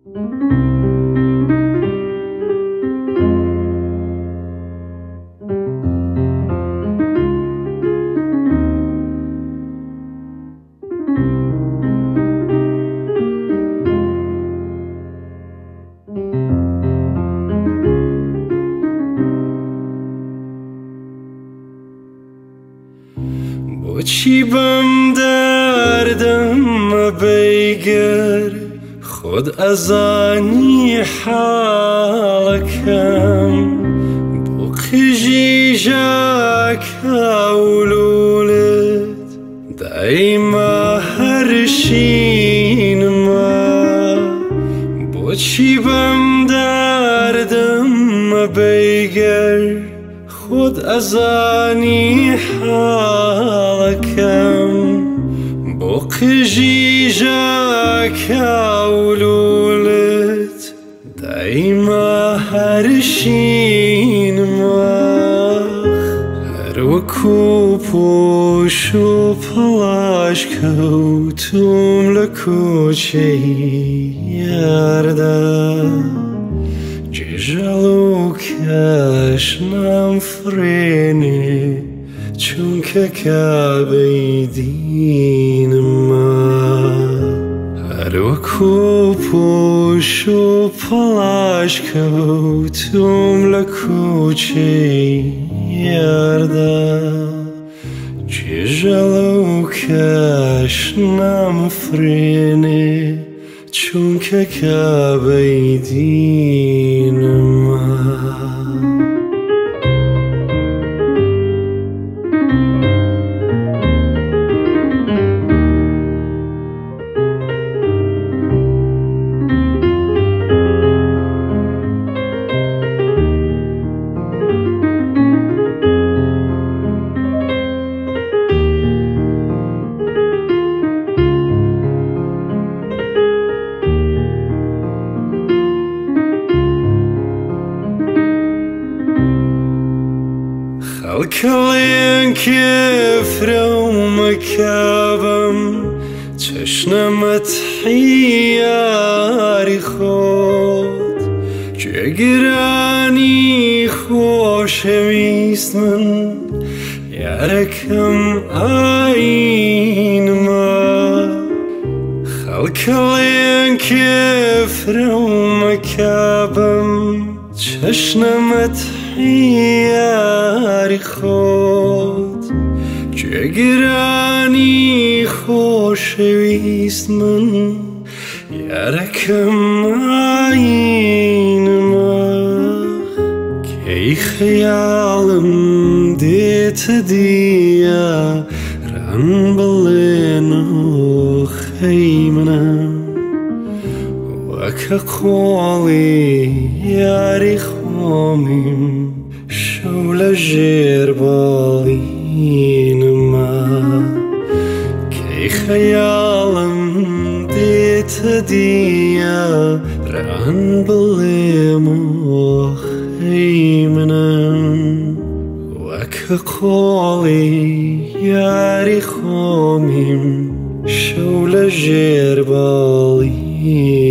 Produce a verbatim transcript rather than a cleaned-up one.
با چی بم دردم بیگر خود از آنی حالکم با خجیجک اولولت دایما هرشین ما با چی بم دردم بیگر خود از آنی حالکم با قجیجک اولولت دایما هرشین مخ هر وکو پوش و پلاش کوتم لکوچه یارده جلو کش نم فرینه چون که کعبه دین ما هر وکو پوش و پلاش کوتم لکوچه یارده جلو کش نم فرینه چون که کعبه دین ما خلکلین کفرم کبم چشنمت حیاری خود جگرانی خوشویست من یارکم آین ما خلکلین کفرم کبم چشنمت حیاری خود جگرانی خوشویست من یارکم آین مخ کی خیالم دیت دیا رن بلنو خیمنم وک قولی یاری خامیم شول جر بالین ما کی خیالم دیت دیا رن بلمو خیمنم وک قولی یاری خامیم شول جر بالین